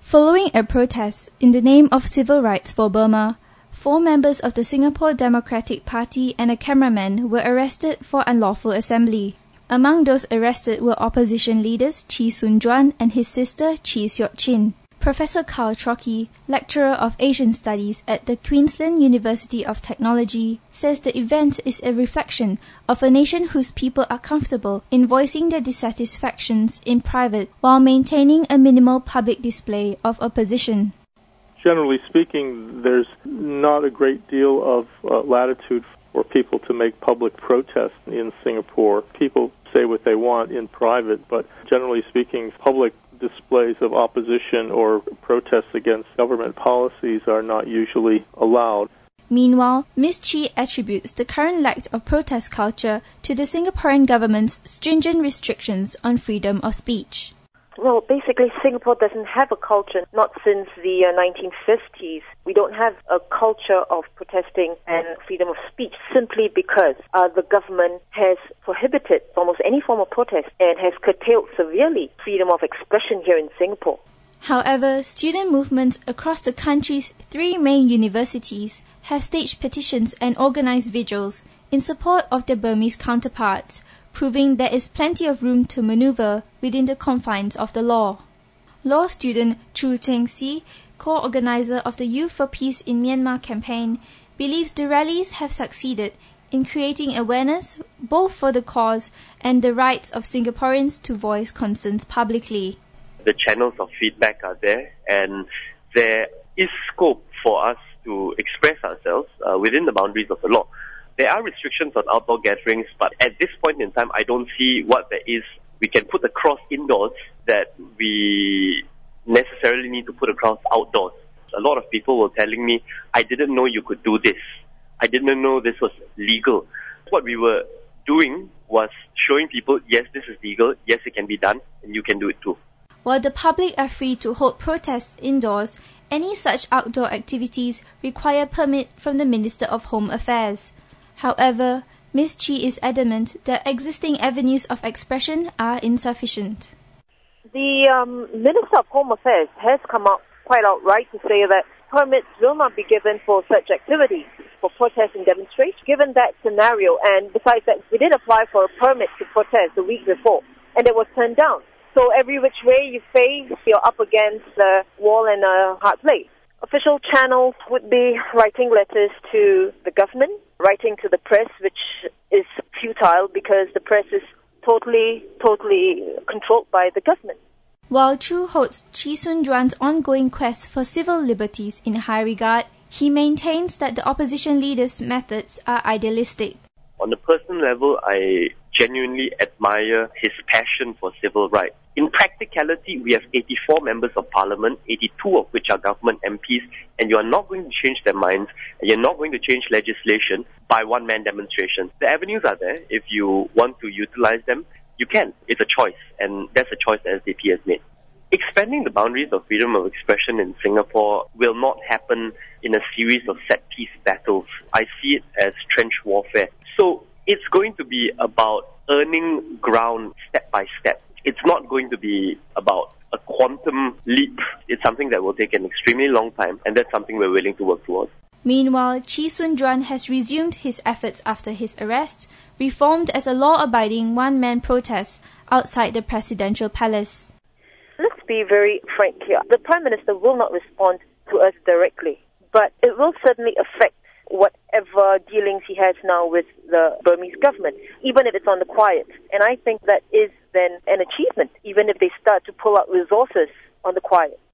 Following a protest in the name of civil rights for Burma, 4 members of the Singapore Democratic Party and a cameraman were arrested for unlawful assembly. Among those arrested were opposition leaders Chee Soon-juan and his sister Chee Seok-chin. Professor Carl Trocchi, lecturer of Asian Studies at the Queensland University of Technology, says the event is a reflection of a nation whose people are comfortable in voicing their dissatisfactions in private while maintaining a minimal public display of opposition. Generally speaking, there's not a great deal of latitude for people to make public protests in Singapore. People say what they want in private, but generally speaking, public displays of opposition or protests against government policies are not usually allowed. Meanwhile, Ms. Chee attributes the current lack of protest culture to the Singaporean government's stringent restrictions on freedom of speech. Well, basically, Singapore doesn't have a culture, not since the 1950s. We don't have a culture of protesting and freedom of speech simply because the government has prohibited almost any form of protest and has curtailed severely freedom of expression here in Singapore. However, student movements across the country's 3 main universities have staged petitions and organized vigils in support of their Burmese counterparts, proving there is plenty of room to maneuver within the confines of the law. Law student Chu Cheng-si, co-organizer of the Youth for Peace in Myanmar campaign, believes the rallies have succeeded in creating awareness both for the cause and the rights of Singaporeans to voice concerns publicly. The channels of feedback are there, and there is scope for us to express ourselves within the boundaries of the law. There are restrictions on outdoor gatherings, but at this point in time, I don't see what there is we can put across indoors that we necessarily need to put across outdoors. A lot of people were telling me, I didn't know you could do this. I didn't know this was legal. What we were doing was showing people, yes, this is legal, yes, it can be done, and you can do it too. While the public are free to hold protests indoors, any such outdoor activities require permit from the Minister of Home Affairs. However, Ms. Chee is adamant that existing avenues of expression are insufficient. The Minister of Home Affairs has come out quite outright to say that permits will not be given for such activities, for protests and demonstrations, given that scenario. And besides that, we did apply for a permit to protest the week before, and it was turned down. So every which way you face, you're up against the wall and a hard place. Official channels would be writing letters to the government, writing to the press, which is futile because the press is totally controlled by the government. While Chu holds Chee Soon-juan's ongoing quest for civil liberties in high regard, he maintains that the opposition leader's methods are idealistic. On a personal level, I genuinely admire his passion for civil rights. In practicality, we have 84 members of parliament, 82 of which are government MPs, and you are not going to change their minds, and you're not going to change legislation by one-man demonstrations. The avenues are there. If you want to utilize them, you can. It's a choice, and that's a choice the SDP has made. Expanding the boundaries of freedom of expression in Singapore will not happen in a series of set-piece battles. I see it as trench warfare. So it's going to be about earning ground step by step. It's not going to be about a quantum leap. It's something that will take an extremely long time, and that's something we're willing to work towards. Meanwhile, Chee Soon-juan has resumed his efforts after his arrest, reformed as a law-abiding one-man protest outside the presidential palace. Let's be very frank here. The Prime Minister will not respond to us directly, but it will certainly affect whatever dealings he has now with the Burmese government, even if it's on the quiet. And I think that is then an achievement, even if they start to pull out resources on the quiet.